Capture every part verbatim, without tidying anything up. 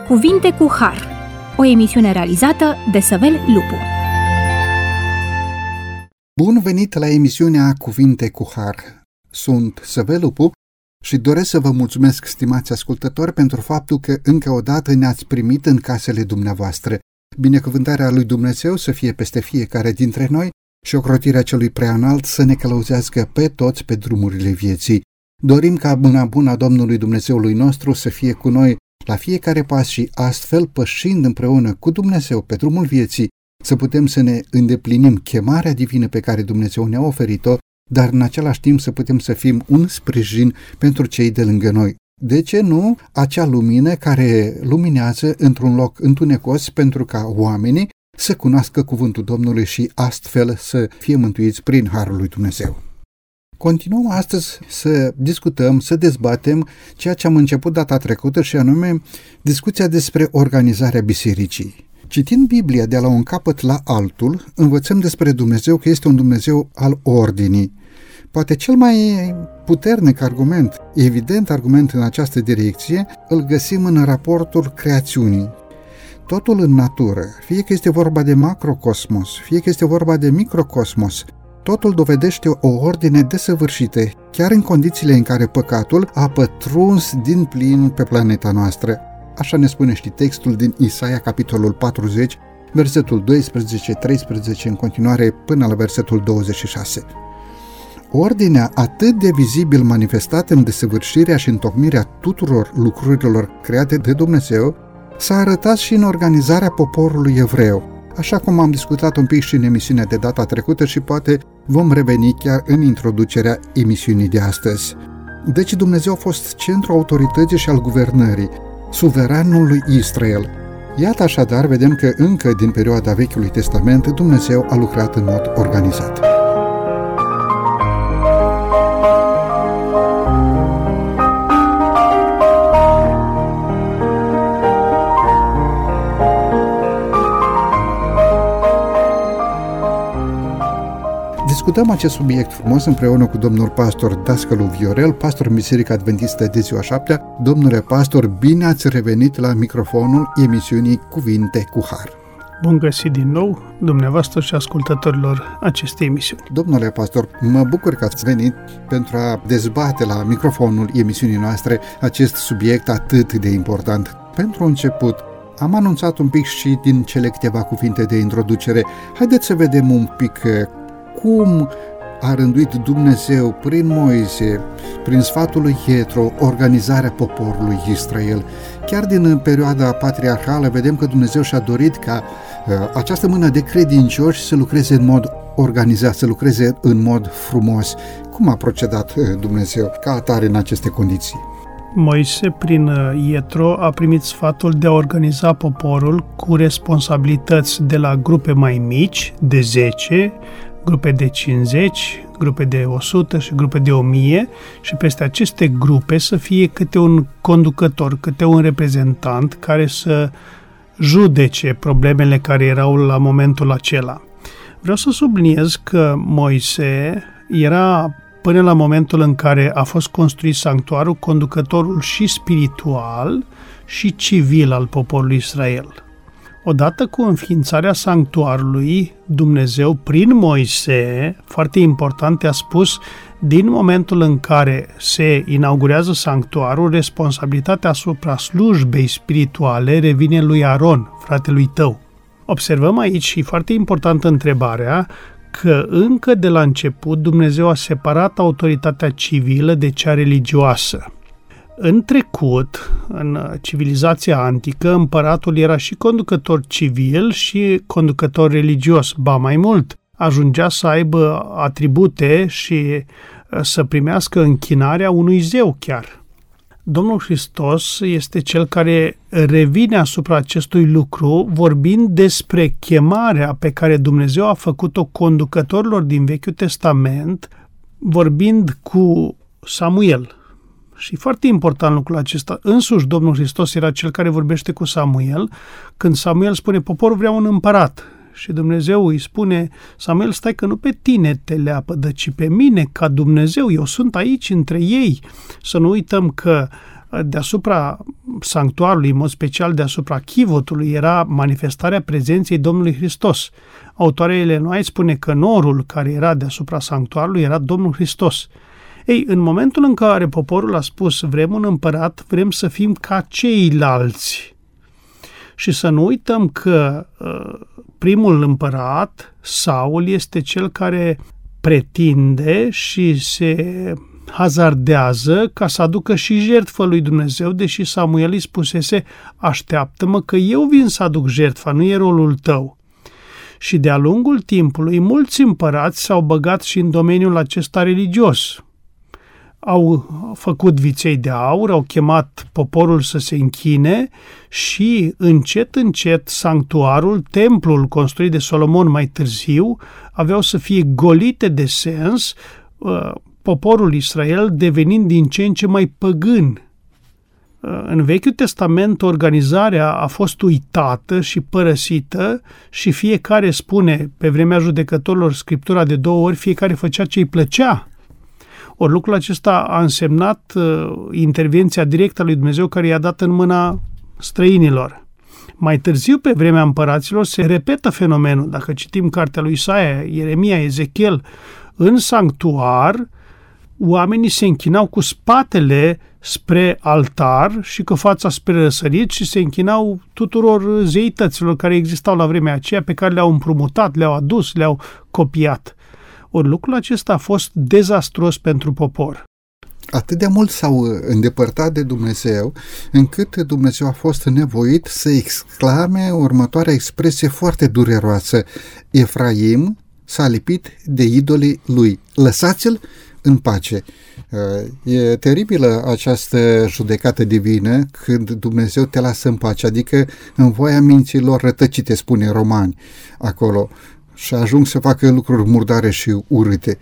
Cuvinte cu Har, o emisiune realizată de Săvel Lupu. Bun venit la emisiunea Cuvinte cu Har. Sunt Săvel Lupu și doresc să vă mulțumesc, stimați ascultători, pentru faptul că încă o dată ne-ați primit în casele dumneavoastră. Binecuvântarea lui Dumnezeu să fie peste fiecare dintre noi și ocrotirea celui preanalt să ne călăuzească pe toți pe drumurile vieții. Dorim ca mâna bună a Domnului Dumnezeului nostru să fie cu noi la fiecare pas și astfel, pășind împreună cu Dumnezeu pe drumul vieții, să putem să ne îndeplinim chemarea divină pe care Dumnezeu ne-a oferit-o, dar în același timp să putem să fim un sprijin pentru cei de lângă noi. De ce nu acea lumină care luminează într-un loc întunecos pentru ca oamenii să cunoască cuvântul Domnului și astfel să fie mântuiți prin harul lui Dumnezeu? Continuăm astăzi să discutăm, să dezbatem ceea ce am început data trecută și anume discuția despre organizarea bisericii. Citind Biblia de la un capăt la altul, învățăm despre Dumnezeu că este un Dumnezeu al ordinii. Poate cel mai puternic argument, evident argument în această direcție, îl găsim în raportul creațiunii. Totul în natură, fie că este vorba de macrocosmos, fie că este vorba de microcosmos, totul dovedește o ordine desăvârșită, chiar în condițiile în care păcatul a pătruns din plin pe planeta noastră. Așa ne spune și textul din Isaia, capitolul patruzeci, versetul doisprezece, treisprezece, în continuare până la versetul douăzeci și șase. Ordinea atât de vizibil manifestată în desăvârșirea și întocmirea tuturor lucrurilor create de Dumnezeu s-a arătat și în organizarea poporului evreu, așa cum am discutat un pic și în emisiunea de data trecută și poate vom reveni chiar în introducerea emisiunii de astăzi. Deci Dumnezeu a fost centrul autorității și al guvernării, suveranul lui Israel. Iată așadar, vedem că încă din perioada Vechiului Testament Dumnezeu a lucrat în mod organizat. Discutăm acest subiect frumos împreună cu domnul pastor Dascălu Viorel, pastor în Biserica Adventistă de Ziua Șaptea. Domnule pastor, bine ați revenit la microfonul emisiunii Cuvinte cu Har. Bun găsit din nou, dumneavoastră și ascultătorilor acestei emisiuni. Domnule pastor, mă bucur că ați venit pentru a dezbate la microfonul emisiunii noastre acest subiect atât de important. Pentru început, am anunțat un pic și din cele câteva cuvinte de introducere. Haideți să vedem un pic cum a rânduit Dumnezeu prin Moise, prin sfatul lui Ietro, organizarea poporului Israel. Chiar din perioada patriarhală vedem că Dumnezeu și-a dorit ca uh, această mână de credincioși să lucreze în mod organizat, să lucreze în mod frumos. Cum a procedat uh, Dumnezeu ca atare în aceste condiții? Moise, prin Ietro, a primit sfatul de a organiza poporul cu responsabilități de la grupe mai mici, de zece, grupe de cincizeci, grupe de o sută și grupe de o mie și peste aceste grupe să fie câte un conducător, câte un reprezentant care să judece problemele care erau la momentul acela. Vreau să subliniez că Moise era, până la momentul în care a fost construit sanctuarul, conducătorul și spiritual și civil al poporului Israel. Odată cu înființarea sanctuarului, Dumnezeu, prin Moise, foarte important, a spus, din momentul în care se inaugurează sanctuarul, responsabilitatea asupra slujbei spirituale revine lui Aron, fratelui tău. Observăm aici, și foarte importantă întrebarea, că încă de la început Dumnezeu a separat autoritatea civilă de cea religioasă. În trecut, în civilizația antică, împăratul era și conducător civil și conducător religios. Ba mai mult, ajungea să aibă atribute și să primească închinarea unui zeu chiar. Domnul Hristos este cel care revine asupra acestui lucru, vorbind despre chemarea pe care Dumnezeu a făcut-o conducătorilor din Vechiul Testament, vorbind cu Samuel. Și foarte important lucrul acesta, însuși Domnul Hristos era cel care vorbește cu Samuel, când Samuel spune, poporul vrea un împărat. Și Dumnezeu îi spune, Samuel, stai că nu pe tine te leapădă, ci pe mine ca Dumnezeu, eu sunt aici între ei. Să nu uităm că deasupra sanctuarului, în mod special deasupra chivotului, era manifestarea prezenței Domnului Hristos. Autoarea Ellen White spune că norul care era deasupra sanctuarului era Domnul Hristos. Ei, în momentul în care poporul a spus vrem un împărat, vrem să fim ca ceilalți. Și să nu uităm că uh, primul împărat, Saul, este cel care pretinde și se hazardează ca să aducă și jertfă lui Dumnezeu, deși Samuel îi spusese, așteaptă-mă că eu vin să aduc jertfa, nu e rolul tău. Și de-a lungul timpului, mulți împărați s-au băgat și în domeniul acesta religios. Au făcut viței de aur, au chemat poporul să se închine și încet, încet, sanctuarul, templul construit de Solomon mai târziu, aveau să fie golite de sens, poporul Israel devenind din ce în ce mai păgân. În Vechiul Testament, organizarea a fost uitată și părăsită și fiecare spune, pe vremea judecătorilor, Scriptura de două ori, fiecare făcea ce îi plăcea. Ori lucrul acesta a însemnat uh, intervenția directă a lui Dumnezeu care i-a dat în mâna străinilor. Mai târziu, pe vremea împăraților, se repetă fenomenul. Dacă citim cartea lui Isaia, Ieremia, Ezechiel, în sanctuar, oamenii se închinau cu spatele spre altar și cu fața spre răsărit și se închinau tuturor zeităților care existau la vremea aceea, pe care le-au împrumutat, le-au adus, le-au copiat. Ori lucrul acesta a fost dezastruos pentru popor. Atât de mult s-au îndepărtat de Dumnezeu, încât Dumnezeu a fost nevoit să exclame următoarea expresie foarte dureroasă. Efraim s-a lipit de idolii lui. Lăsați-l în pace. E teribilă această judecată divină când Dumnezeu te lasă în pace, adică în voia minților rătăcite, spune Romani acolo, și ajung să facă lucruri murdare și urâte.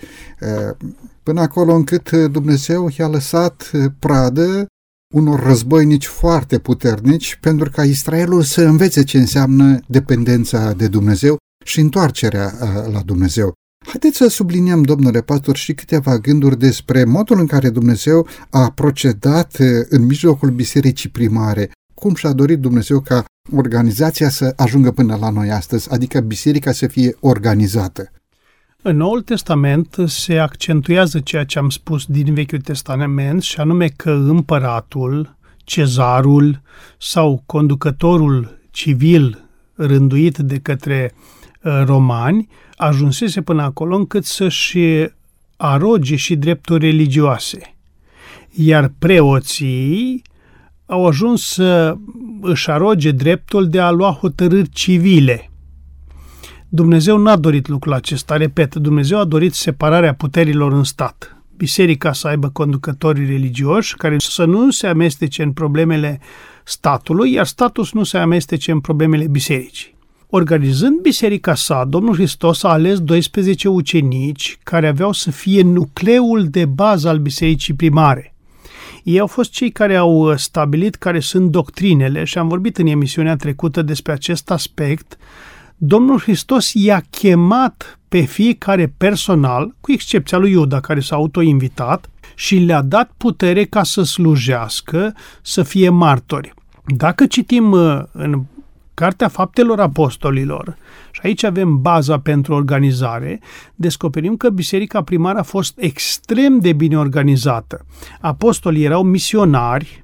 Până acolo încât Dumnezeu i-a lăsat pradă unor războinici foarte puternici pentru ca Israelul să învețe ce înseamnă dependența de Dumnezeu și întoarcerea la Dumnezeu. Haideți să subliniem, domnule pastor, și câteva gânduri despre modul în care Dumnezeu a procedat în mijlocul bisericii primare. Cum și-a dorit Dumnezeu ca organizația să ajungă până la noi astăzi, adică biserica să fie organizată. În Noul Testament se accentuează ceea ce am spus din Vechiul Testament, și anume că împăratul, cezarul sau conducătorul civil rânduit de către romani ajunsese până acolo încât să-și aroge și drepturi religioase. Iar preoții au ajuns să își aroge dreptul de a lua hotărâri civile. Dumnezeu n-a dorit lucrul acesta, repet, Dumnezeu a dorit separarea puterilor în stat. Biserica să aibă conducătorii religioși care să nu se amestece în problemele statului, iar statul să nu se amestece în problemele bisericii. Organizând biserica sa, Domnul Hristos a ales doisprezece ucenici care aveau să fie nucleul de bază al bisericii primare. Ei au fost cei care au stabilit care sunt doctrinele și am vorbit în emisiunea trecută despre acest aspect. Domnul Hristos i-a chemat pe fiecare personal, cu excepția lui Iuda care s-a autoinvitat, și le-a dat putere ca să slujească, să fie martori. Dacă citim în Cartea Faptelor Apostolilor, și aici avem baza pentru organizare, descoperim că biserica primară a fost extrem de bine organizată. Apostolii erau misionari,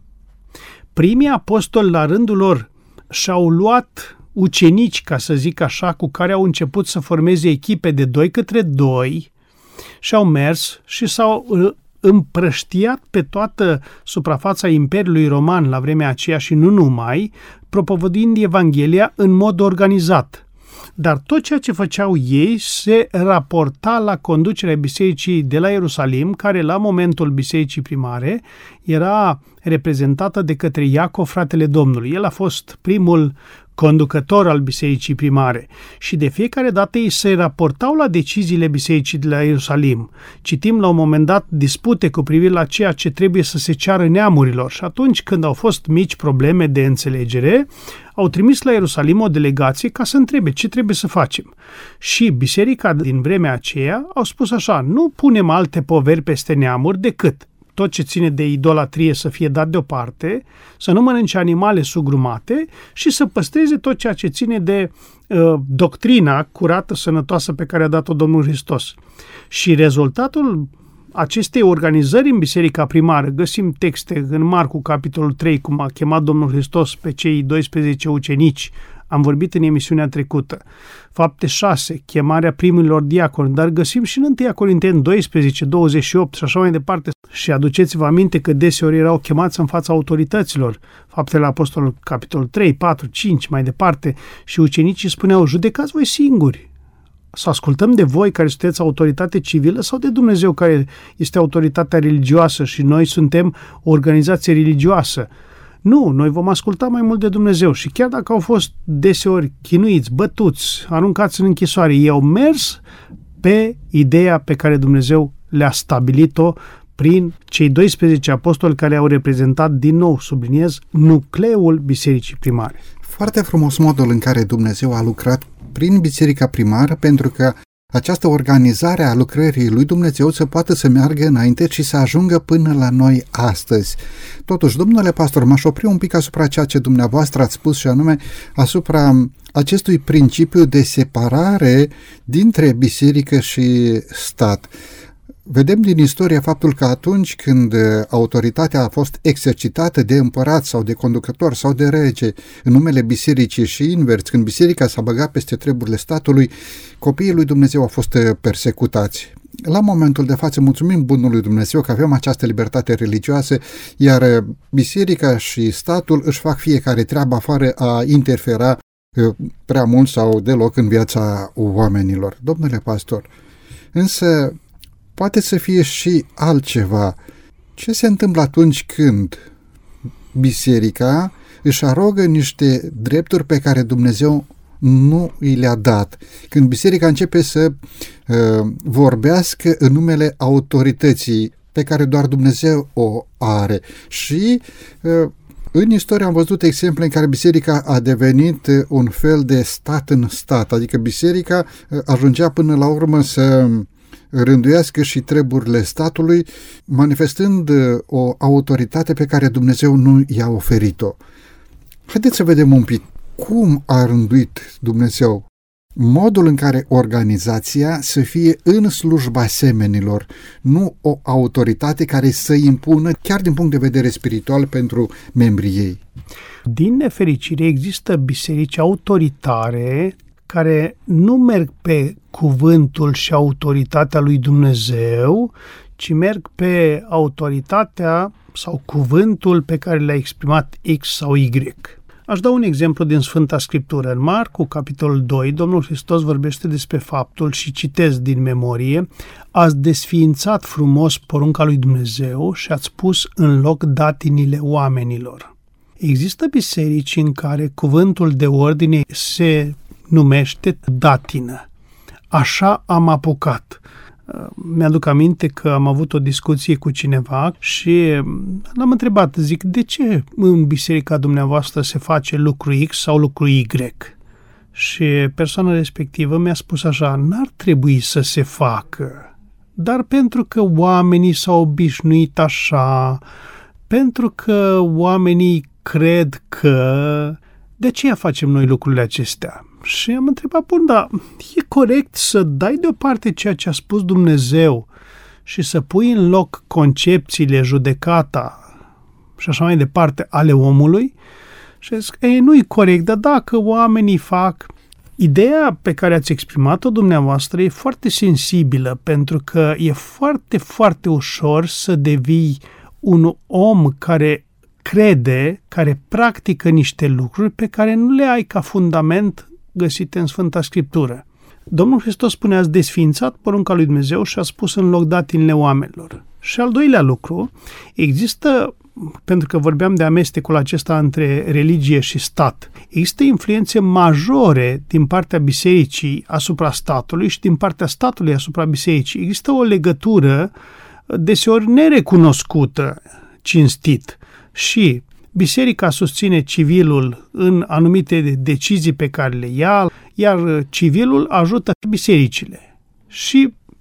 primii apostoli la rândul lor și-au luat ucenici, ca să zic așa, cu care au început să formeze echipe de doi către doi și au mers și s-au împrăștiat pe toată suprafața Imperiului Roman la vremea aceea și nu numai, propovăduind Evanghelia în mod organizat. Dar tot ceea ce făceau ei se raporta la conducerea bisericii de la Ierusalim, care la momentul bisericii primare era reprezentată de către Iacov, fratele Domnului. El a fost primul conducător al bisericii primare și de fiecare dată ei se raportau la deciziile bisericii de la Ierusalim. Citim la un moment dat dispute cu privire la ceea ce trebuie să se ceară neamurilor și atunci când au fost mici probleme de înțelegere, au trimis la Ierusalim o delegație ca să întrebe ce trebuie să facem. Și biserica din vremea aceea au spus așa: nu punem alte poveri peste neamuri decât tot ce ține de idolatrie să fie dat deoparte, să nu mănânce animale sugrumate și să păstreze tot ceea ce ține de uh, doctrina curată, sănătoasă pe care a dat-o Domnul Hristos. Și rezultatul acestei organizări în biserica primară, găsim texte în Marcu, capitolul trei, cum a chemat Domnul Hristos pe cei doisprezece ucenici, am vorbit în emisiunea trecută. Fapte șase, chemarea primilor diaconi, dar găsim și în întâi Corinteni doisprezece, douăzeci și opt și așa mai departe. Și aduceți-vă aminte că deseori erau chemați în fața autorităților. Faptele Apostolului, capitolul trei, patru, cinci, mai departe. Și ucenicii spuneau, judecați voi singuri. Să ascultăm de voi care sunteți autoritate civilă sau de Dumnezeu care este autoritatea religioasă și noi suntem o organizație religioasă. Nu, noi vom asculta mai mult de Dumnezeu și chiar dacă au fost deseori chinuiți, bătuți, aruncați în închisoare, ei au mers pe ideea pe care Dumnezeu le-a stabilit-o prin cei doisprezece apostoli care au reprezentat, din nou subliniez, nucleul bisericii primare. Foarte frumos modul în care Dumnezeu a lucrat prin biserica primară pentru că această organizare a lucrării lui Dumnezeu să poată să meargă înainte și să ajungă până la noi astăzi. Totuși, domnule pastor, m-aș opri un pic asupra ceea ce dumneavoastră ați spus și anume asupra acestui principiu de separare dintre biserică și stat. Vedem din istorie faptul că atunci când autoritatea a fost exercitată de împărat sau de conducător sau de rege în numele bisericii și invers, când biserica s-a băgat peste treburile statului, copiii lui Dumnezeu au fost persecutați. La momentul de față mulțumim bunului Dumnezeu că avem această libertate religioasă, iar biserica și statul își fac fiecare treaba fără a interfera prea mult sau deloc în viața oamenilor. Domnule pastor, însă poate să fie și altceva. Ce se întâmplă atunci când biserica își arogă niște drepturi pe care Dumnezeu nu i le-a dat? Când biserica începe să uh, vorbească în numele autorității pe care doar Dumnezeu o are. Și uh, în istorie am văzut exemple în care biserica a devenit un fel de stat în stat, adică biserica uh, ajungea până la urmă să rânduiască și treburile statului, manifestând o autoritate pe care Dumnezeu nu i-a oferit-o. Haideți să vedem un pic cum a rânduit Dumnezeu modul în care organizația să fie în slujba semenilor, nu o autoritate care să impună, chiar din punct de vedere spiritual, pentru membrii ei. Din nefericire, există biserici autoritare care nu merg pe cuvântul și autoritatea lui Dumnezeu, ci merg pe autoritatea sau cuvântul pe care le-a exprimat X sau Y. Aș da un exemplu din Sfânta Scriptură. În Marcu, capitolul doi, Domnul Hristos vorbește despre faptul, și citez din memorie, ați desființat frumos porunca lui Dumnezeu și ați pus în loc datinile oamenilor. Există biserici în care cuvântul de ordine se numește datină. Așa am apucat. Mi-aduc aminte că am avut o discuție cu cineva și l-am întrebat, zic, de ce în biserica dumneavoastră se face lucru X sau lucru Y? Și persoana respectivă mi-a spus așa, n-ar trebui să se facă, dar pentru că oamenii s-au obișnuit așa, pentru că oamenii cred că, de aceea facem noi lucrurile acestea. Și am întrebat, bun, dar e corect să dai deoparte ceea ce a spus Dumnezeu și să pui în loc concepțiile, judecata și așa mai departe ale omului? Și zic, ei, nu e corect, dar dacă oamenii fac... Ideea pe care ați exprimat-o dumneavoastră e foarte sensibilă, pentru că e foarte, foarte ușor să devii un om care crede, care practică niște lucruri pe care nu le ai ca fundament găsite în Sfânta Scriptură. Domnul Hristos spune, ați desființat porunca lui Dumnezeu și a spus în loc datinile oamenilor. Și al doilea lucru, există, pentru că vorbeam de amestecul acesta între religie și stat, există influențe majore din partea bisericii asupra statului și din partea statului asupra bisericii. Există o legătură deseori nerecunoscută, cinstit, și biserica susține civilul în anumite decizii pe care le ia, iar civilul ajută bisericile. Și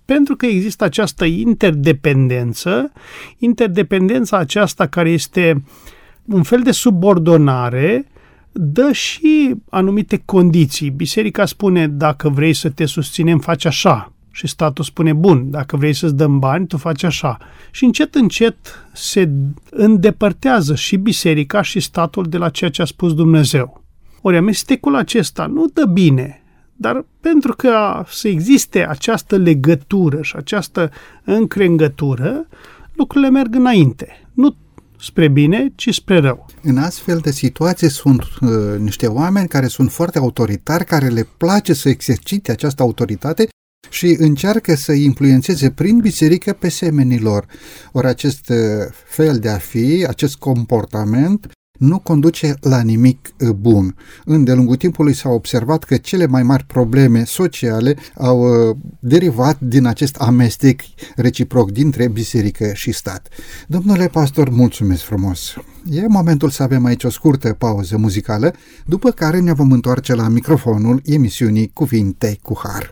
Pentru că există această interdependență, interdependența aceasta care este un fel de subordonare, dă și anumite condiții. Biserica spune, dacă vrei să te susținem, faci așa. Și statul spune, bun, dacă vrei să-ți dăm bani, tu faci așa. Și încet, încet se îndepărtează și biserica și statul de la ceea ce a spus Dumnezeu. Ori amestecul acesta nu dă bine, dar pentru că să existe această legătură și această încrengătură, lucrurile merg înainte. Nu spre bine, ci spre rău. În astfel de situații sunt uh, niște oameni care sunt foarte autoritari, care le place să exercite această autoritate și încearcă să influențeze prin biserică pe semenii lor. Ori acest fel de a fi, acest comportament nu conduce la nimic bun. În de lungul timpului s-a observat că cele mai mari probleme sociale au derivat din acest amestec reciproc dintre biserică și stat. Domnule pastor, mulțumesc frumos! E momentul să avem aici o scurtă pauză muzicală, după care ne vom întoarce la microfonul emisiunii Cuvinte cu Har.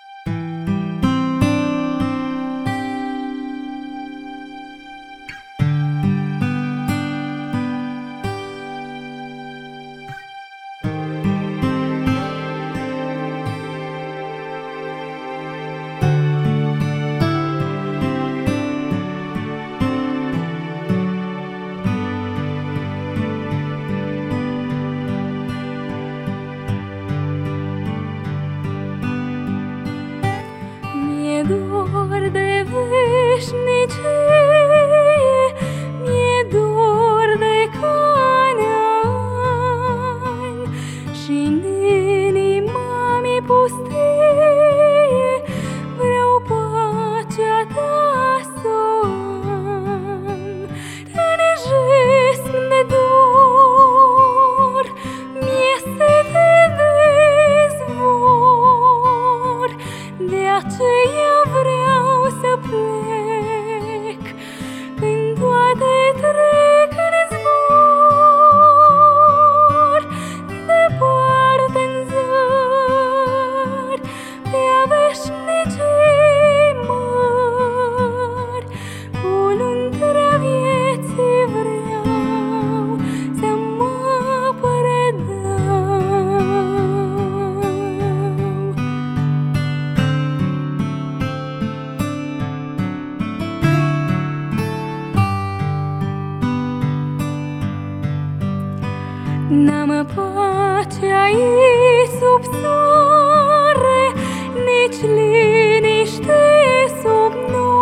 N-am pace aici sub soare, nici liniște sub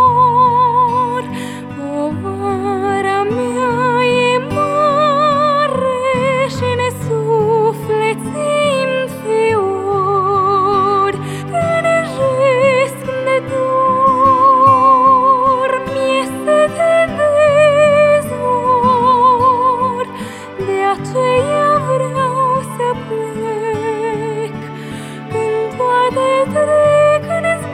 nor. Povara mea e mare și nesuflețim fior. Tânejesc de dor, mi-e sete de zor, de aceea vreau să plec. Când toate trec în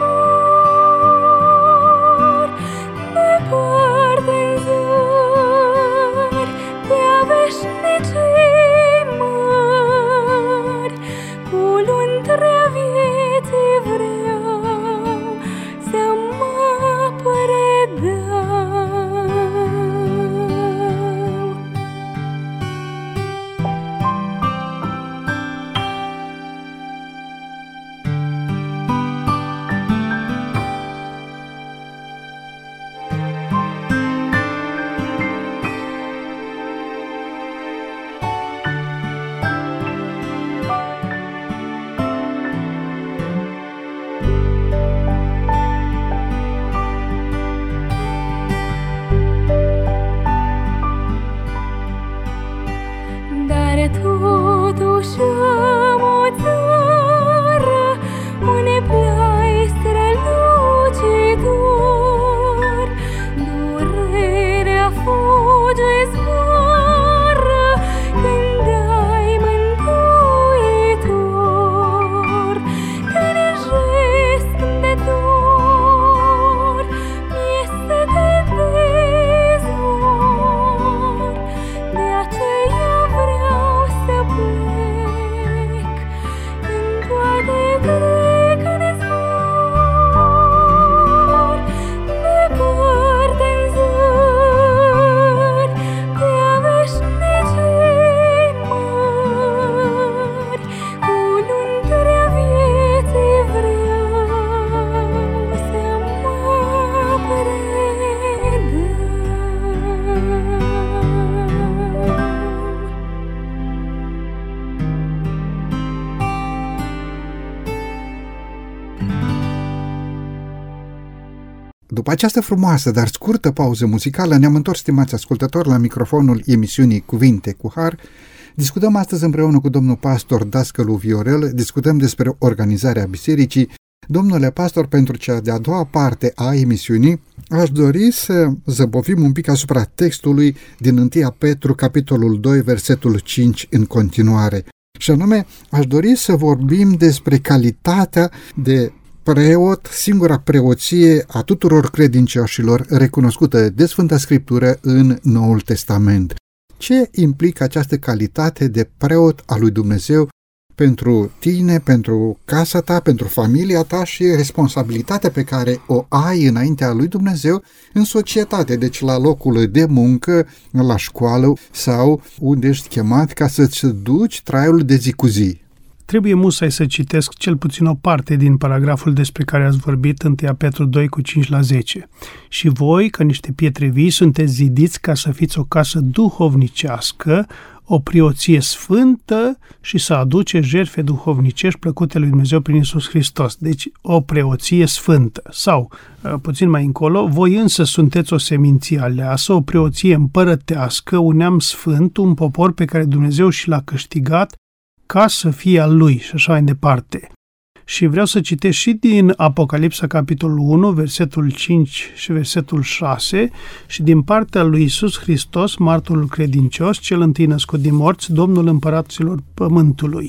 această frumoasă, dar scurtă pauză muzicală ne-am întors, stimați ascultători, la microfonul emisiunii Cuvinte cu Har. Discutăm astăzi împreună cu domnul pastor Dascălu Viorel, discutăm despre organizarea bisericii. Domnule pastor, pentru cea de-a doua parte a emisiunii, aș dori să zăbovim un pic asupra textului din întâi Petru, capitolul doi, versetul cinci în continuare. Și anume, aș dori să vorbim despre calitatea de preot, singura preoție a tuturor credincioșilor recunoscută de Sfânta Scriptură în Noul Testament. Ce implică această calitate de preot al lui Dumnezeu pentru tine, pentru casa ta, pentru familia ta și responsabilitatea pe care o ai înaintea lui Dumnezeu în societate, deci la locul de muncă, la școală sau unde ești chemat ca să-ți duci traiul de zi cu zi. Trebuie musai să citesc cel puțin o parte din paragraful despre care ați vorbit, întâi Petru doi cu cinci la zece. Și voi, ca niște pietre vii, sunteți zidiți ca să fiți o casă duhovnicească, o preoție sfântă și să aduce jertfe duhovnicești plăcute lui Dumnezeu prin Iisus Hristos. Deci o preoție sfântă. Sau, puțin mai încolo, voi însă sunteți o seminție aleasă, o preoție împărătească, un neam sfânt, un popor pe care Dumnezeu și l-a câștigat ca să fie al lui și așa mai departe. Și vreau să citesc și din Apocalipsa, capitolul unu, versetul cinci și versetul șase, și din partea lui Iisus Hristos, martorul credincios, cel întâi născut din morți, Domnul împăraților pământului,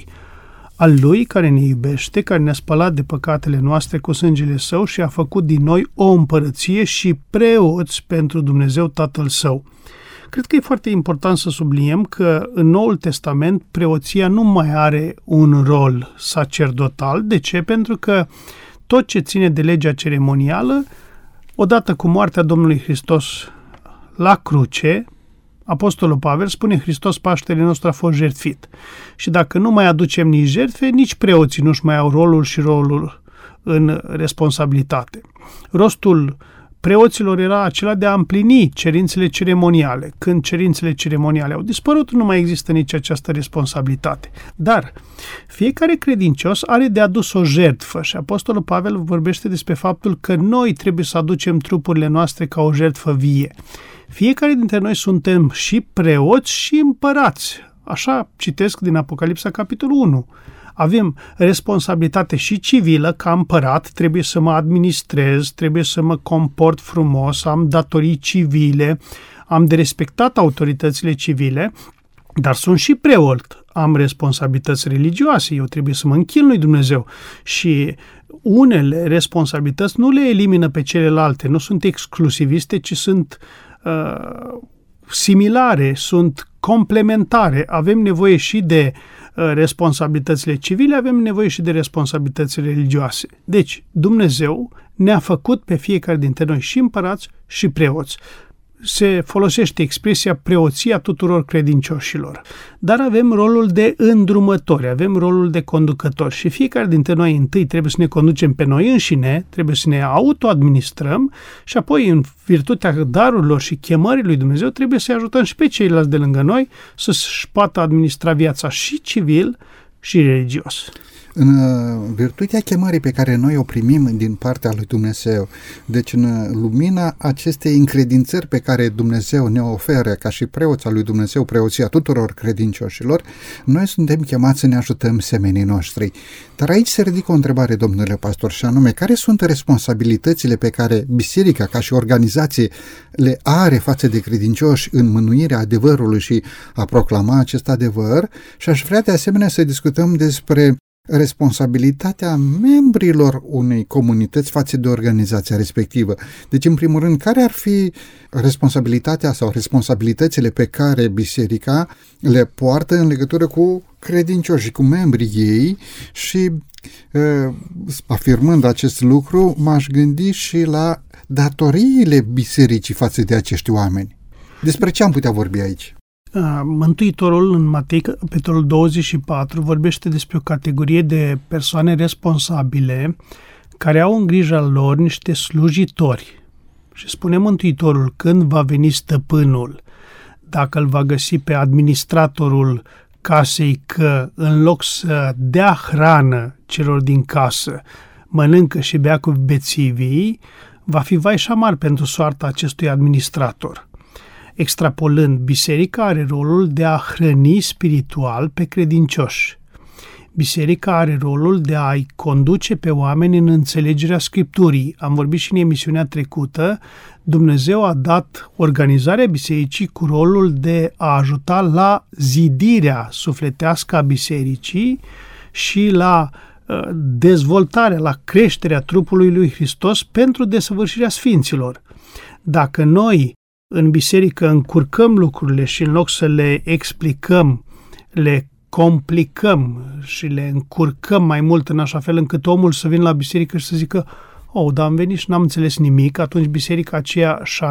al lui care ne iubește, care ne-a spălat de păcatele noastre cu sângele său și a făcut din noi o împărăție și preoți pentru Dumnezeu Tatăl său. Cred că e foarte important să subliniem că în Noul Testament preoția nu mai are un rol sacerdotal. De ce? Pentru că tot ce ține de legea ceremonială, odată cu moartea Domnului Hristos la cruce, Apostolul Pavel spune: Hristos Paștele nostru a fost jertfit. Și dacă nu mai aducem nici jertfe, nici preoții nu-și mai au rolul și rolul în responsabilitate. Rostul preoților era acela de a împlini cerințele ceremoniale. Când cerințele ceremoniale au dispărut, nu mai există nici această responsabilitate. Dar fiecare credincios are de adus o jertfă și Apostolul Pavel vorbește despre faptul că noi trebuie să aducem trupurile noastre ca o jertfă vie. Fiecare dintre noi suntem și preoți și împărați. Așa citesc din Apocalipsa, capitolul unu. Avem responsabilitate și civilă, ca împărat, trebuie să mă administrez, trebuie să mă comport frumos, am datorii civile, am de respectat autoritățile civile, dar sunt și preot, am responsabilități religioase, eu trebuie să mă închin lui Dumnezeu și unele responsabilități nu le elimină pe celelalte, nu sunt exclusiviste, ci sunt uh, similare, sunt complementare. Avem nevoie și de responsabilitățile civile, avem nevoie și de responsabilitățile religioase. Deci, Dumnezeu ne-a făcut pe fiecare dintre noi și împărați și preoți. Se folosește expresia preoția tuturor credincioșilor. Dar avem rolul de îndrumători, avem rolul de conducători și fiecare dintre noi întâi trebuie să ne conducem pe noi înșine, trebuie să ne autoadministrăm și apoi, în virtutea darurilor și chemării lui Dumnezeu, trebuie să ajutăm și pe ceilalți de lângă noi să-și poată administra viața și civil și religios. În virtutea chemării pe care noi o primim din partea lui Dumnezeu, deci în lumina acestei încredințări pe care Dumnezeu ne oferă ca și preoți al lui Dumnezeu, preoția tuturor credincioșilor, noi suntem chemați să ne ajutăm semenii noștri. Dar aici se ridică o întrebare, domnule pastor, și anume, care sunt responsabilitățile pe care biserica ca și organizație le are față de credincioși în mânuirea adevărului și a proclama acest adevăr? Și aș vrea de asemenea să discutăm despre responsabilitatea membrilor unei comunități față de organizația respectivă. Deci, în primul rând, care ar fi responsabilitatea sau responsabilitățile pe care biserica le poartă în legătură cu credincioși, cu membrii ei și, afirmând acest lucru, m-aș gândi și la datoriile bisericii față de acești oameni. Despre ce am putea vorbi aici? Mântuitorul în Matei, capitolul douăzeci și patru, vorbește despre o categorie de persoane responsabile care au în grija lor niște slujitori. Și spune Mântuitorul, când va veni stăpânul, dacă îl va găsi pe administratorul casei că în loc să dea hrană celor din casă, mănâncă și bea cu bețivii, va fi vai și amar pentru soarta acestui administrator. Extrapolând, biserica are rolul de a hrăni spiritual pe credincioși. Biserica are rolul de a-i conduce pe oameni în înțelegerea Scripturii. Am vorbit și în emisiunea trecută, Dumnezeu a dat organizarea bisericii cu rolul de a ajuta la zidirea sufletească a bisericii și la uh, dezvoltarea, la creșterea trupului lui Hristos pentru desăvârșirea sfinților. Dacă noi în biserică încurcăm lucrurile și în loc să le explicăm, le complicăm și le încurcăm mai mult în așa fel încât omul să vină la biserică și să zică: oh, dar am venit și n-am înțeles nimic, atunci biserica aceea și-a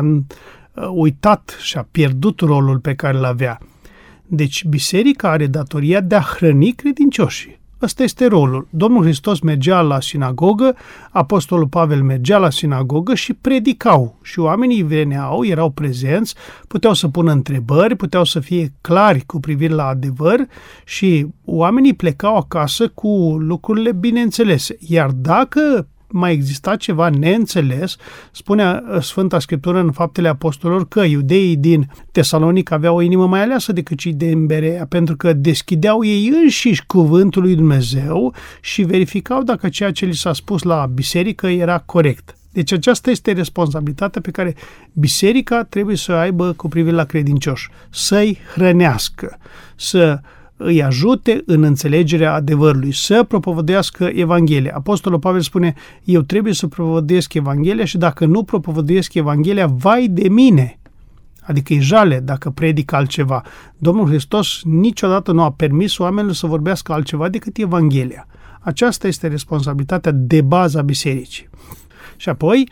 uitat și a pierdut rolul pe care îl avea. Deci biserica are datoria de a hrăni credincioșii. Ăsta este rolul. Domnul Hristos mergea la sinagogă, Apostolul Pavel mergea la sinagogă și predicau. Și oamenii veneau, erau prezenți, puteau să pună întrebări, puteau să fie clari cu privire la adevăr și oamenii plecau acasă cu lucrurile bineînțelese. Iar dacă mai exista ceva neînțeles, spunea Sfânta Scriptură în Faptele Apostolilor că iudeii din Tesalonic aveau o inimă mai aleasă decât cei din Berea, pentru că deschideau ei înșiși cuvântul lui Dumnezeu și verificau dacă ceea ce li s-a spus la biserică era corect. Deci aceasta este responsabilitatea pe care biserica trebuie să o aibă cu privire la credincioși, să-i hrănească, să îi ajute în înțelegerea adevărului, să propovăduiască Evanghelia. Apostolul Pavel spune: eu trebuie să propovăduiesc Evanghelia și dacă nu propovăduiesc Evanghelia, vai de mine. Adică e jale dacă predic altceva. Domnul Hristos niciodată nu a permis oamenilor să vorbească altceva decât Evanghelia. Aceasta este responsabilitatea de bază a bisericii. Și apoi,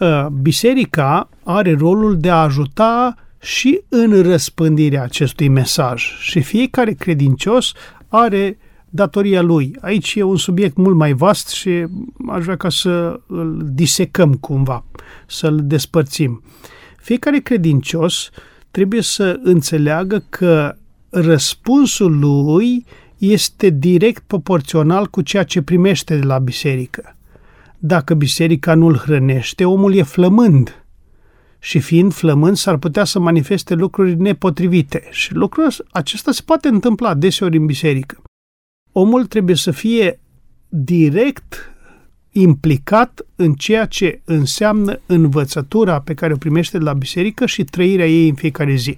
biserica are rolul de a ajuta și în răspândirea acestui mesaj. Și fiecare credincios are datoria lui. Aici e un subiect mult mai vast și aș vrea ca să îl disecăm cumva, să-l despărțim. Fiecare credincios trebuie să înțeleagă că răspunsul lui este direct proporțional cu ceea ce primește de la biserică. Dacă biserica nu-l hrănește, omul e flămând. Și fiind flămând, s-ar putea să manifeste lucruri nepotrivite. Și lucrul acesta se poate întâmpla deseori în biserică. Omul trebuie să fie direct implicat în ceea ce înseamnă învățătura pe care o primește de la biserică și trăirea ei în fiecare zi.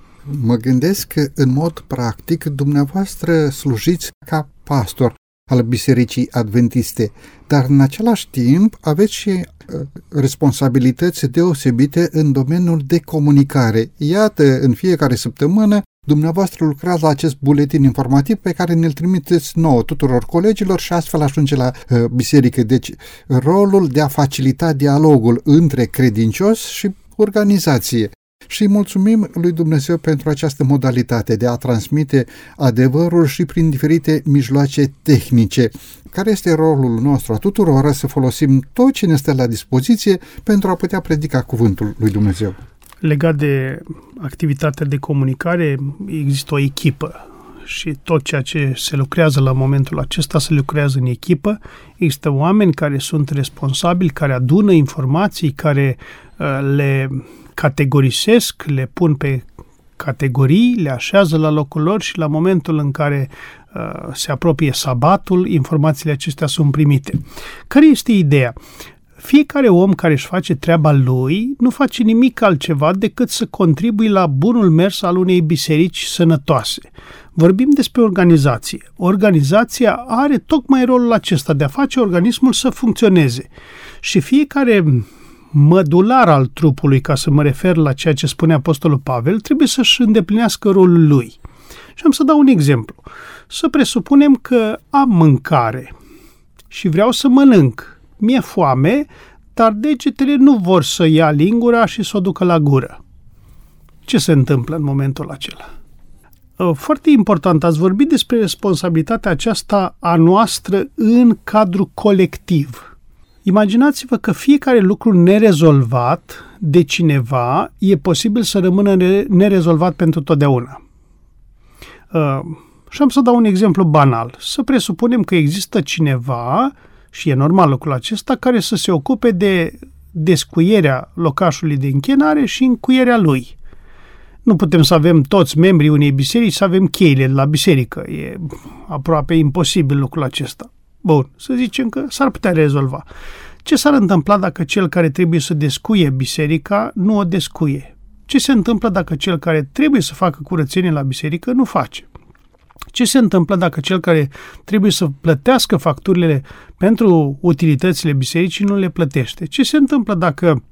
Mă gândesc că, în mod practic, dumneavoastră slujiți ca pastor al Bisericii Adventiste, dar în același timp aveți și uh, responsabilități deosebite în domeniul de comunicare. Iată, în fiecare săptămână, dumneavoastră lucrați la acest buletin informativ pe care ne-l trimiteți nouă tuturor colegilor și astfel ajunge la uh, biserică. Deci, rolul de a facilita dialogul între credincios și organizație. Și mulțumim lui Dumnezeu pentru această modalitate de a transmite adevărul și prin diferite mijloace tehnice. Care este rolul nostru a tuturor să folosim tot ce ne stă la dispoziție pentru a putea predica cuvântul lui Dumnezeu? Legat de activitatea de comunicare, există o echipă și tot ceea ce se lucrează la momentul acesta se lucrează în echipă. Există oameni care sunt responsabili, care adună informații, care uh, le categorisesc, le pun pe categorii, le așează la locul lor și la momentul în care uh, se apropie sabatul, informațiile acestea sunt primite. Care este ideea? Fiecare om care își face treaba lui nu face nimic altceva decât să contribuie la bunul mers al unei biserici sănătoase. Vorbim despre organizație. Organizația are tocmai rolul acesta de a face organismul să funcționeze. Și fiecare mădular al trupului, ca să mă refer la ceea ce spune Apostolul Pavel, trebuie să-și îndeplinească rolul lui. Și am să dau un exemplu. Să presupunem că am mâncare și vreau să mănânc. Mi-e foame, dar degetele nu vor să ia lingura și să o ducă la gură. Ce se întâmplă în momentul acela? Foarte important, ați vorbit despre responsabilitatea aceasta a noastră în cadrul colectiv. Imaginați-vă că fiecare lucru nerezolvat de cineva e posibil să rămână nerezolvat pentru totdeauna. Uh, și am să dau un exemplu banal. Să presupunem că există cineva, și e normal lucrul acesta, care să se ocupe de descuierea locașului de închinare și încuierea lui. Nu putem să avem toți membrii unei biserici să avem cheile la biserică. E aproape imposibil lucrul acesta. Bun, să zicem că s-ar putea rezolva. Ce s-ar întâmpla dacă cel care trebuie să descuie biserica nu o descuie? Ce se întâmplă dacă cel care trebuie să facă curățenie la biserică nu face? Ce se întâmplă dacă cel care trebuie să plătească facturile pentru utilitățile bisericii nu le plătește? Ce se întâmplă dacă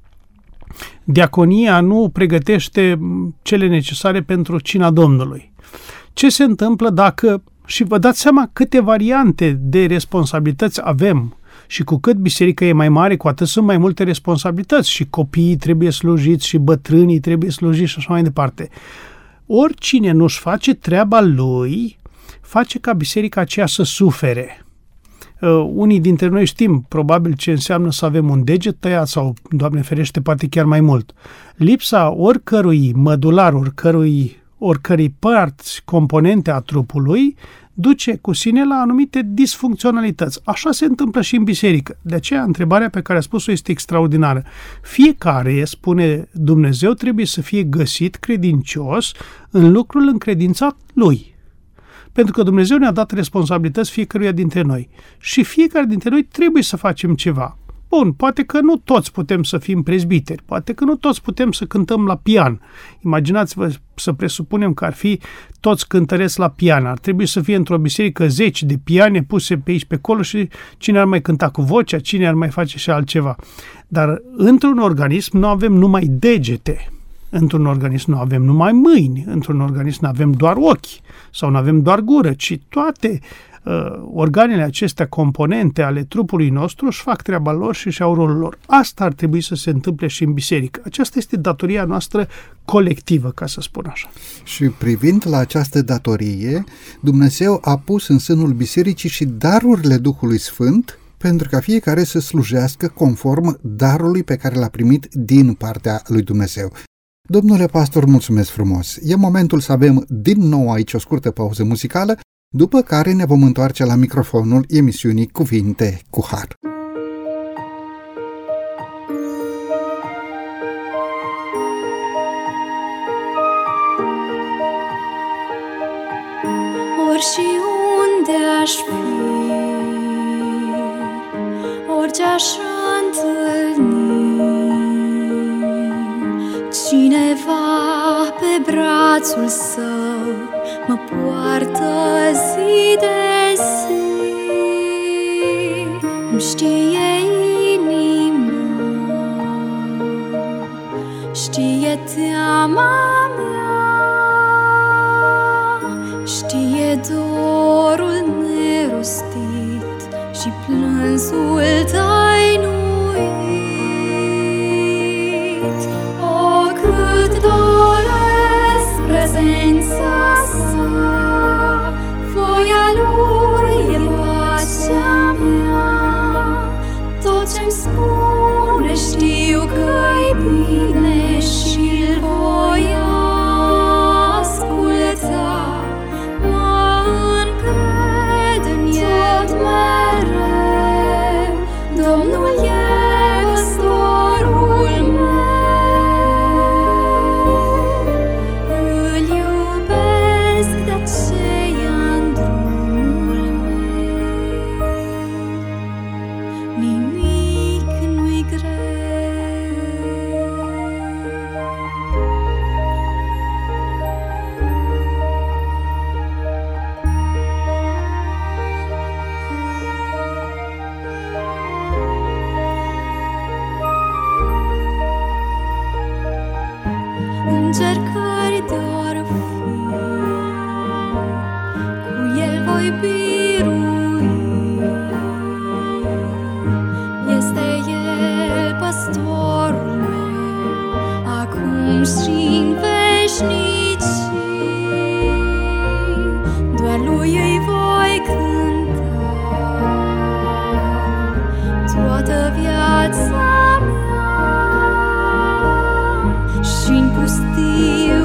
diaconia nu pregătește cele necesare pentru cina Domnului? Ce se întâmplă dacă, și vă dați seama câte variante de responsabilități avem, și cu cât biserica e mai mare, cu atât sunt mai multe responsabilități și copiii trebuie slujiți și bătrânii trebuie slujiți și așa mai departe. Oricine nu-și face treaba lui, face ca biserica aceea să sufere. Uh, unii dintre noi știm probabil ce înseamnă să avem un deget tăiat sau, Doamne ferește, poate chiar mai mult. Lipsa oricărui mădular, oricărui, oricărei părți, componente a trupului, duce cu sine la anumite disfuncționalități. Așa se întâmplă și în biserică. De aceea, întrebarea pe care a spus-o este extraordinară. Fiecare, spune Dumnezeu, trebuie să fie găsit credincios în lucrul încredințat lui. Pentru că Dumnezeu ne-a dat responsabilități fiecăruia dintre noi. Și fiecare dintre noi trebuie să facem ceva. Bun, poate că nu toți putem să fim prezbiteri, poate că nu toți putem să cântăm la pian. Imaginați-vă să presupunem că ar fi toți cântăreți la pian. Ar trebui să fie într-o biserică zeci de piane puse pe aici, pe acolo și cine ar mai cânta cu vocea, cine ar mai face și altceva. Dar într-un organism nu avem numai degete. Într-un organism nu avem numai mâini, într-un organism nu avem doar ochi sau nu avem doar gură, ci toate uh, organele acestea, componente ale trupului nostru, își fac treaba lor și își au rolul lor. Asta ar trebui să se întâmple și în biserică. Aceasta este datoria noastră colectivă, ca să spun așa. Și privind la această datorie, Dumnezeu a pus în sânul bisericii și darurile Duhului Sfânt pentru ca fiecare să slujească conform darului pe care l-a primit din partea lui Dumnezeu. Domnule pastor, mulțumesc frumos! E momentul să avem din nou aici o scurtă pauză muzicală, după care ne vom întoarce la microfonul emisiunii Cuvinte cu Har. Ori și unde aș fi, orice aș întâlni, cineva pe brațul său mă poartă zi de zi. Îmi știe inima, știe teama mea, știe dorul nerostit și plânsul tăinuit. Prezența sa, voia lui e pacea mea. Tot ce-mi spune știu că-i bine și-l voi asculta. Mă încred în el mereu, Domnul e păstorul meu. Încercări de-or fi, cu el voi birui. Este el păstorul meu, acum și-n veșnicii. Doar lui îi voi cânta toată viața mea. Și-n pustiu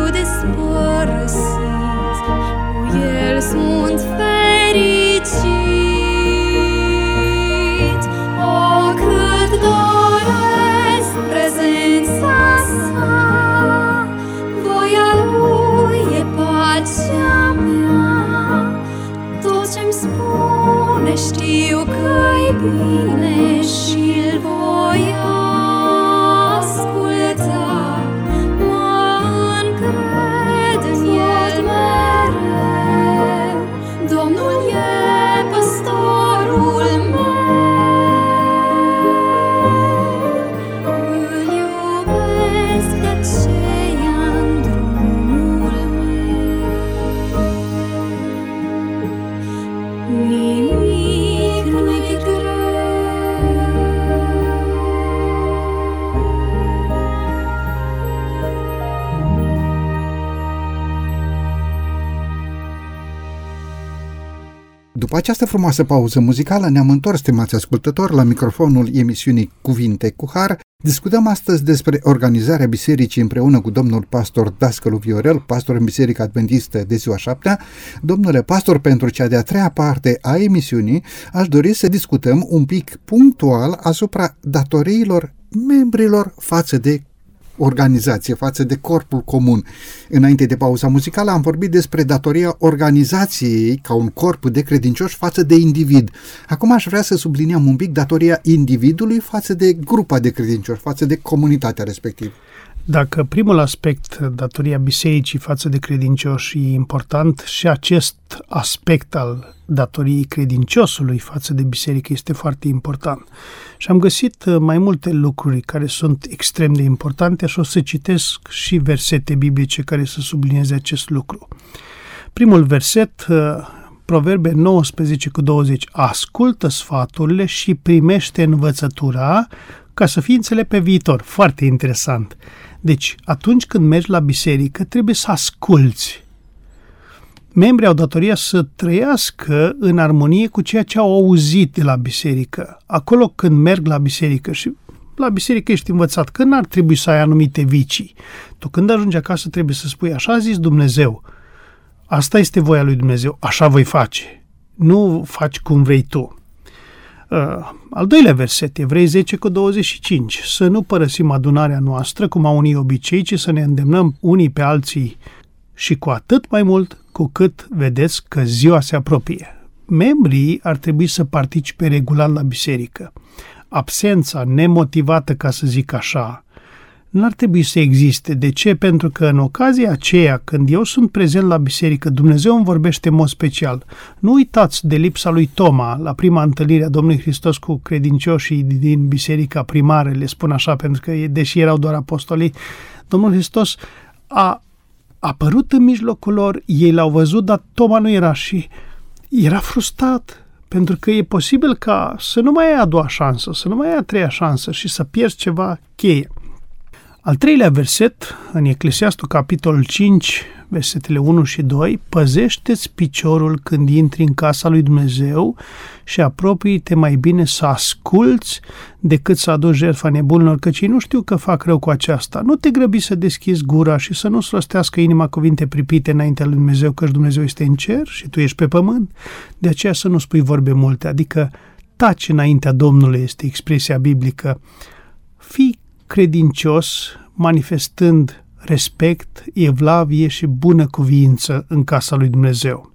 După această frumoasă pauză muzicală ne-am întors, stimați ascultători, la microfonul emisiunii Cuvinte cu Har. Discutăm astăzi despre organizarea bisericii împreună cu domnul pastor Dascălu Viorel, pastor în Biserica Adventistă de Ziua Șaptea. Domnule pastor, pentru cea de-a treia parte a emisiunii, aș dori să discutăm un pic punctual asupra datoriilor membrilor față de organizație, față de corpul comun. Înainte de pauza muzicală am vorbit despre datoria organizației ca un corp de credincioși față de individ. Acum aș vrea să subliniem un pic datoria individului față de grupa de credincioși, față de comunitatea respectivă. Dacă primul aspect, datoria bisericii față de credincioși, e important, și acest aspect al datoriei credinciosului față de biserică este foarte important. Și am găsit mai multe lucruri care sunt extrem de importante și o să citesc și versete biblice care să sublinieze acest lucru. Primul verset, Proverbe nouăsprezece cu douăzeci. Ascultă sfaturile și primește învățătura ca să fii înțelept pe viitor. Foarte interesant. Deci, atunci când mergi la biserică, trebuie să asculți. Membrii au datoria să trăiască în armonie cu ceea ce au auzit de la biserică. Acolo când merg la biserică și la biserică ești învățat că n-ar trebui să ai anumite vicii. Tu când ajungi acasă trebuie să spui, așa a zis Dumnezeu, asta este voia lui Dumnezeu, așa voi face. Nu faci cum vrei tu. Uh, al doilea verset, Evrei zece cu douăzeci și cinci. Să nu părăsim adunarea noastră, cum au unii obicei, ci să ne îndemnăm unii pe alții și cu atât mai mult cu cât vedeți că ziua se apropie. Membrii ar trebui să participe regulat la biserică. Absența nemotivată, ca să zic așa, n-ar trebui să existe. De ce? Pentru că în ocazia aceea, când eu sunt prezent la biserică, Dumnezeu îmi vorbește în mod special. Nu uitați de lipsa lui Toma la prima întâlnire a Domnului Hristos cu credincioșii din biserica primară, le spun așa, pentru că, deși erau doar apostolii, Domnul Hristos a apărut în mijlocul lor, ei l-au văzut, dar Toma nu era și era frustrat. Pentru că e posibil ca să nu mai ai a doua șansă, să nu mai ai a treia șansă și să pierzi ceva cheie. Al treilea verset, în Eclesiastul, capitolul cinci, versetele unu și doi, păzește-ți piciorul când intri în casa lui Dumnezeu și apropii-te mai bine să asculți decât să aduci jertfa nebunilor, căci ei nu știu că fac rău cu aceasta. Nu te grăbi să deschizi gura și să nu-ți rostească inima cuvinte pripite înaintea lui Dumnezeu, căci Dumnezeu este în cer și tu ești pe pământ. De aceea să nu spui vorbe multe, adică taci înaintea Domnului, este expresia biblică. Fii credincios, manifestând respect, evlavie și bună cuviință în casa lui Dumnezeu.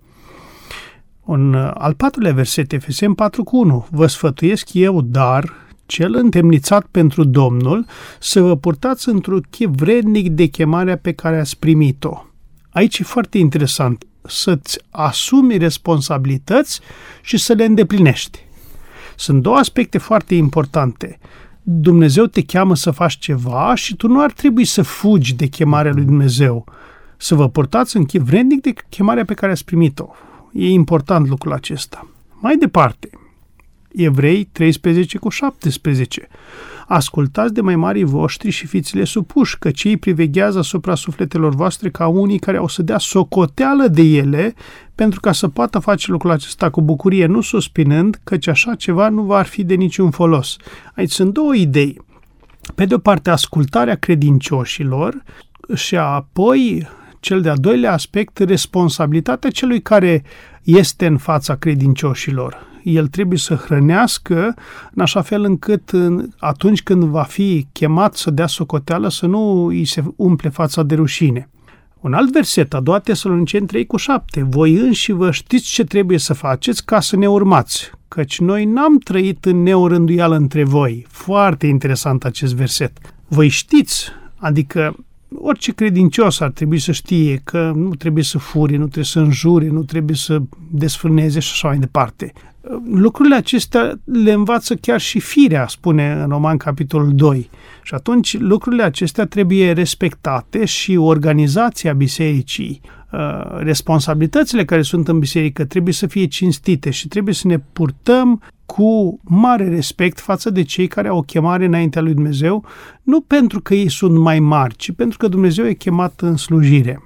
Un al patrulea verset, Efeseni patru cu unu. Vă sfătuiesc eu, dar, cel întemnițat pentru Domnul, să vă purtați într-un chip vrednic de chemarea pe care ați primit-o. Aici e foarte interesant, să-ți asumi responsabilități și să le îndeplinești. Sunt două aspecte foarte importante. Dumnezeu te cheamă să faci ceva și tu nu ar trebui să fugi de chemarea lui Dumnezeu. Să vă purtați în chip vrednic de chemarea pe care ați primit-o. E important lucrul acesta. Mai departe, Evrei treisprezece cu șaptesprezece. Ascultați de mai marii voștri și fiți-le supuși, căci ei priveghează asupra sufletelor voastre ca unii care au să dea socoteală de ele, pentru ca să poată face lucrul acesta cu bucurie, nu suspinând, căci așa ceva nu va fi de niciun folos. Aici sunt două idei. Pe de o parte, ascultarea credincioșilor și apoi, cel de-al doilea aspect, responsabilitatea celui care este în fața credincioșilor. El trebuie să hrănească în așa fel încât atunci când va fi chemat să dea socoteală să nu îi se umple fața de rușine. Un alt verset, a doua Tesaloniceni trei cu șapte. Voi înși vă știți ce trebuie să faceți ca să ne urmați, căci noi n-am trăit în neorânduială între voi. Foarte interesant acest verset. Voi știți, adică orice credincios ar trebui să știe că nu trebuie să fure, nu trebuie să înjure, nu trebuie să desfrâneze și așa mai departe. Lucrurile acestea le învață chiar și firea, spune în Roman capitolul doi. Și atunci lucrurile acestea trebuie respectate și organizația bisericii, responsabilitățile care sunt în biserică trebuie să fie cinstite și trebuie să ne purtăm cu mare respect față de cei care au o chemare înaintea lui Dumnezeu, nu pentru că ei sunt mai mari, ci pentru că Dumnezeu e chemat în slujire.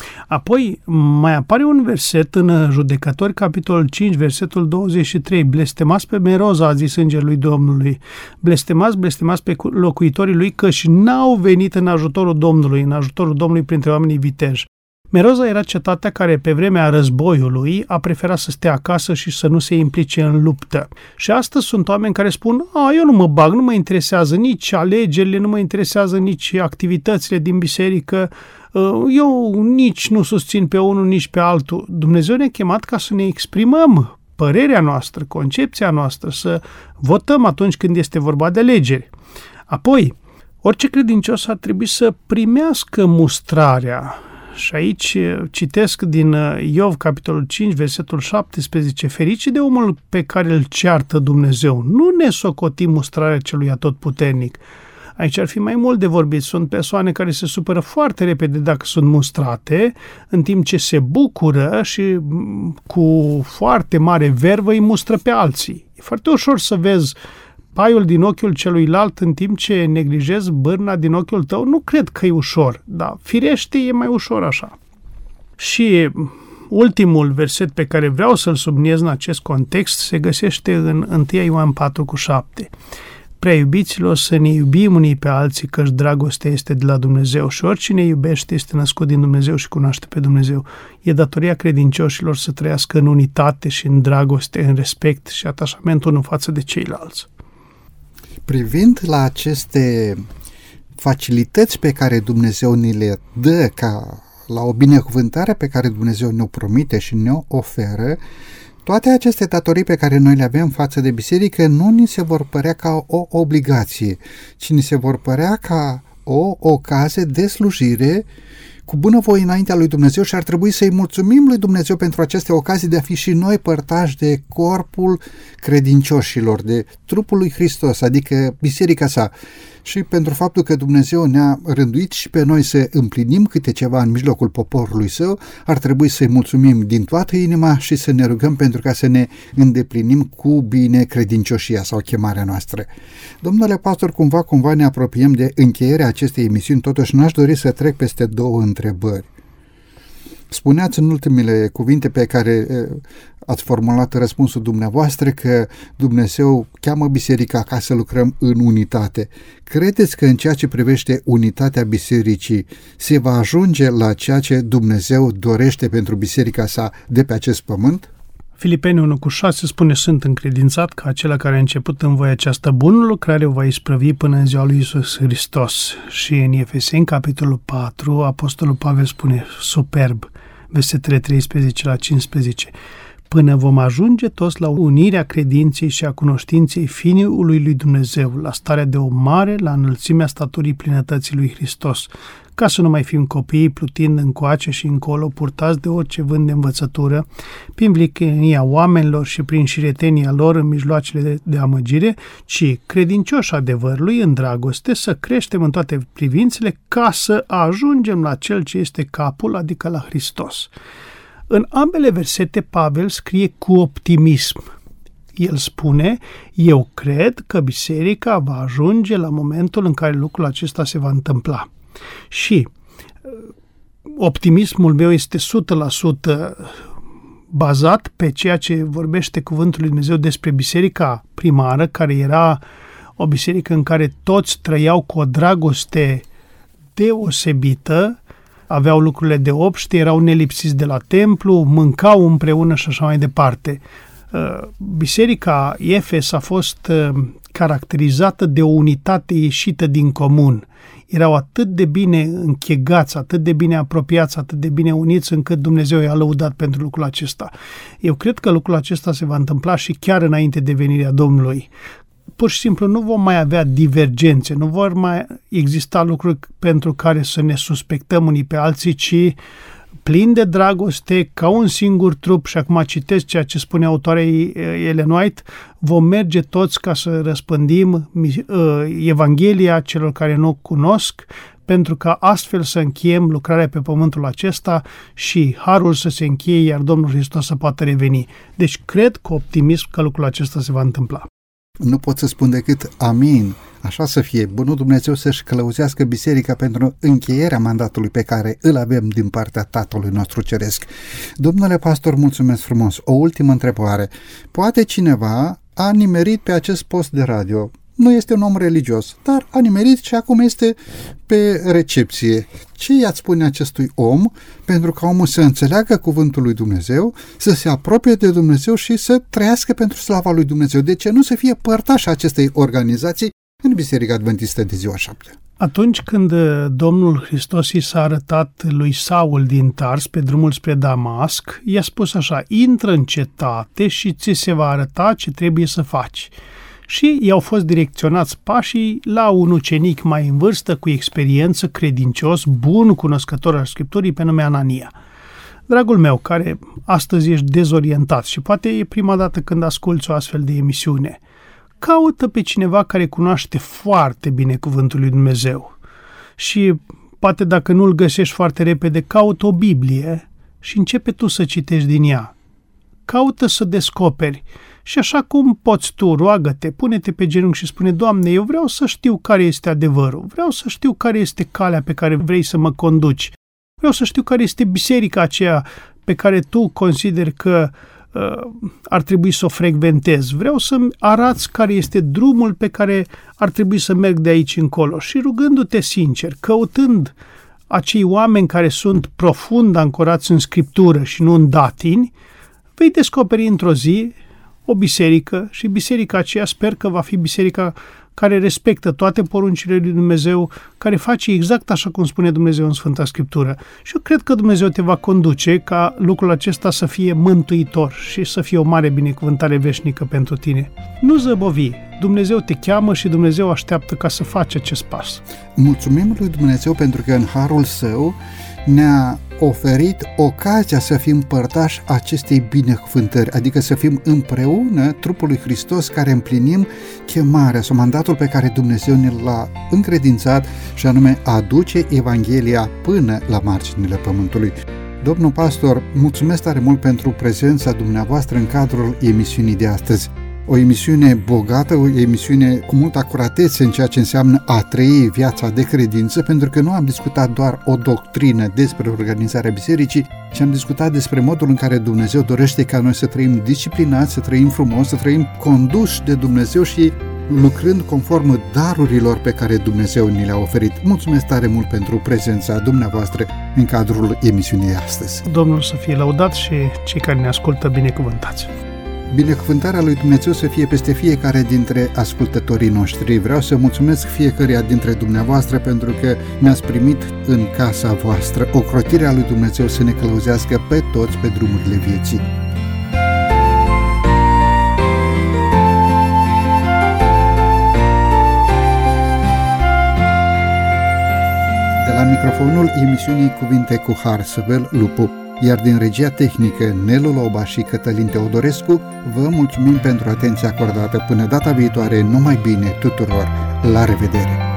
Apoi mai apare un verset în Judecători, capitolul cinci, versetul douăzeci și trei. Blestemați pe Meroza, a zis îngerul lui Domnului. Blestemați, blestemați pe locuitorii lui, căci n-au venit în ajutorul Domnului, în ajutorul Domnului printre oamenii viteji. Meroza era cetatea care pe vremea războiului a preferat să stea acasă și să nu se implice în luptă. Și astăzi sunt oameni care spun, a, eu nu mă bag, nu mă interesează nici alegerile, nu mă interesează nici activitățile din biserică, eu nici nu susțin pe unul, nici pe altul. Dumnezeu ne-a chemat ca să ne exprimăm părerea noastră, concepția noastră, să votăm atunci când este vorba de alegeri. Apoi, orice credincios ar trebui să primească mustrarea. Și aici citesc din Iov, capitolul cinci, versetul șaptesprezece. Ferice de omul pe care îl ceartă Dumnezeu. Nu ne socotim mustrarea celui atotputernic. Aici ar fi mai mult de vorbit. Sunt persoane care se supără foarte repede dacă sunt mustrate, în timp ce se bucură și cu foarte mare vervă îi mustră pe alții. E foarte ușor să vezi paiul din ochiul celuilalt în timp ce neglijezi bârna din ochiul tău. Nu cred că e ușor, dar firește e mai ușor așa. Și ultimul verset pe care vreau să-l subliniez în acest context se găsește în unu Ioan patru cu șapte. Prea iubiților, să ne iubim unii pe alții, căci dragostea este de la Dumnezeu și oricine iubește este născut din Dumnezeu și cunoaște pe Dumnezeu. E datoria credincioșilor să trăiască în unitate și în dragoste, în respect și atașament unul față de ceilalți. Privind la aceste facilități pe care Dumnezeu ni le dă, ca la o binecuvântare pe care Dumnezeu ne-o promite și ne-o oferă, toate aceste datorii pe care noi le avem față de biserică nu ni se vor părea ca o obligație, ci ni se vor părea ca o ocazie de slujire cu bunăvoie înaintea lui Dumnezeu și ar trebui să-i mulțumim lui Dumnezeu pentru aceste ocazii de a fi și noi părtași de corpul credincioșilor, de trupul lui Hristos, adică biserica sa. Și pentru faptul că Dumnezeu ne-a rânduit și pe noi să împlinim câte ceva în mijlocul poporului său, ar trebui să-i mulțumim din toată inima și să ne rugăm pentru ca să ne îndeplinim cu bine credincioșia sau chemarea noastră. Domnule pastor, cumva, cumva ne apropiem de încheierea acestei emisiuni, totuși n-aș dori să trec peste două întrebări. Spuneați în ultimele cuvinte pe care ați formulat răspunsul dumneavoastră că Dumnezeu cheamă biserica ca să lucrăm în unitate. Credeți că în ceea ce privește unitatea bisericii se va ajunge la ceea ce Dumnezeu dorește pentru biserica sa de pe acest pământ? Filipeni unu cu șase spune, sunt încredințat că acela care a început în voi această bună lucrare o va isprăvi până în ziua lui Iisus Hristos. Și în Efeseni, capitolul patru, Apostolul Pavel spune, superb, versetele treisprezece la cincisprezece, până vom ajunge toți la unirea credinței și a cunoștinței Fiului lui Dumnezeu, la starea de om mare, la înălțimea staturii plinătății lui Hristos, ca să nu mai fim copiii plutind încoace și încolo, purtați de orice vânt de învățătură, prin viclenia oamenilor și prin șiretenia lor în mijloacele de, de amăgire, ci credincioși adevărului în dragoste să creștem în toate privințele ca să ajungem la Cel ce este capul, adică la Hristos. În ambele versete, Pavel scrie cu optimism. El spune, eu cred că biserica va ajunge la momentul în care lucrul acesta se va întâmpla. Și optimismul meu este o sută la sută bazat pe ceea ce vorbește cuvântul lui Dumnezeu despre biserica primară, care era o biserică în care toți trăiau cu o dragoste deosebită, aveau lucrurile de obște, erau nelipsiți de la templu, mâncau împreună și așa mai departe. Biserica Efes a fost caracterizată de o unitate ieșită din comun. Erau atât de bine închegați, atât de bine apropiați, atât de bine uniți, încât Dumnezeu i-a lăudat pentru lucrul acesta. Eu cred că lucrul acesta se va întâmpla și chiar înainte de venirea Domnului. Pur și simplu nu vom mai avea divergențe, nu vor mai exista lucruri pentru care să ne suspectăm unii pe alții, ci plin de dragoste, ca un singur trup, și acum citesc ceea ce spune autoarea Ellen White, vom merge toți ca să răspândim Evanghelia celor care nu cunosc, pentru ca astfel să încheiem lucrarea pe pământul acesta și harul să se încheie, iar Domnul Hristos să poată reveni. Deci cred cu optimism că lucrul acesta se va întâmpla. Nu pot să spun decât amin. Așa să fie. Bunul Dumnezeu să-și călăuzească biserica pentru încheierea mandatului pe care îl avem din partea Tatălui nostru Ceresc. Domnule pastor, mulțumesc frumos. O ultimă întrebare. Poate cineva a nimerit pe acest post de radio. Nu este un om religios, dar a nimerit și acum este pe recepție. Ce i-ați spune acestui om pentru ca omul să înțeleagă cuvântul lui Dumnezeu, să se apropie de Dumnezeu și să trăiască pentru slava lui Dumnezeu? De ce nu să fie părtaș acestei organizații în Biserica Adventistă de Ziua Șapte? Atunci când Domnul Hristos i s-a arătat lui Saul din Tars pe drumul spre Damasc, i-a spus așa: intră în cetate și ți se va arăta ce trebuie să faci. Și i-au fost direcționați pașii la un ucenic mai în vârstă, cu experiență, credincios, bun cunoscător al Scripturii, pe nume Anania. Dragul meu, care astăzi ești dezorientat și poate e prima dată când asculți o astfel de emisiune, caută pe cineva care cunoaște foarte bine cuvântul lui Dumnezeu și poate dacă nu-l găsești foarte repede, caută o Biblie și începe tu să citești din ea. Caută să descoperi și așa cum poți tu, roagă-te, pune-te pe genunchi și spune: Doamne, eu vreau să știu care este adevărul, vreau să știu care este calea pe care vrei să mă conduci, vreau să știu care este biserica aceea pe care tu consideri că uh, ar trebui să o frecventez, vreau să-mi arați care este drumul pe care ar trebui să merg de aici încolo. Și rugându-te sincer, căutând acei oameni care sunt profund ancorați în Scriptură și nu în datini, vei descoperi într-o zi o biserică și biserica aceea sper că va fi biserica care respectă toate poruncile lui Dumnezeu, care face exact așa cum spune Dumnezeu în Sfânta Scriptură. Și eu cred că Dumnezeu te va conduce ca lucrul acesta să fie mântuitor și să fie o mare binecuvântare veșnică pentru tine. Nu zăbovi, Dumnezeu te cheamă și Dumnezeu așteaptă ca să faci acest pas. Mulțumim lui Dumnezeu pentru că în harul Său ne-a oferit ocazia să fim părtași acestei binecuvântări, adică să fim împreună trupul lui Hristos care împlinim chemarea sau mandatul pe care Dumnezeu ne l-a încredințat, și anume aduce Evanghelia până la marginile pământului. Domnul pastor, mulțumesc tare mult pentru prezența dumneavoastră în cadrul emisiunii de astăzi. O emisiune bogată, o emisiune cu multă acuratețe în ceea ce înseamnă a trăi viața de credință, pentru că nu am discutat doar o doctrină despre organizarea bisericii, ci am discutat despre modul în care Dumnezeu dorește ca noi să trăim disciplinați, să trăim frumos, să trăim conduși de Dumnezeu și lucrând conform darurilor pe care Dumnezeu ni le-a oferit. Mulțumesc tare mult pentru prezența dumneavoastră în cadrul emisiunii de astăzi. Domnul să fie lăudat și cei care ne ascultă binecuvântați. Binecuvântarea lui Dumnezeu să fie peste fiecare dintre ascultătorii noștri. Vreau să mulțumesc fiecăruia dintre dumneavoastră pentru că mi-ați primit în casa voastră. Ocrotirea lui Dumnezeu să ne călăuzească pe toți pe drumurile vieții. De la microfonul emisiunii Cuvinte cu Har, Săvel Lupu, iar din regia tehnică Nelu Loba și Cătălin Teodorescu, vă mulțumim pentru atenția acordată. Până data viitoare, numai bine tuturor! La revedere!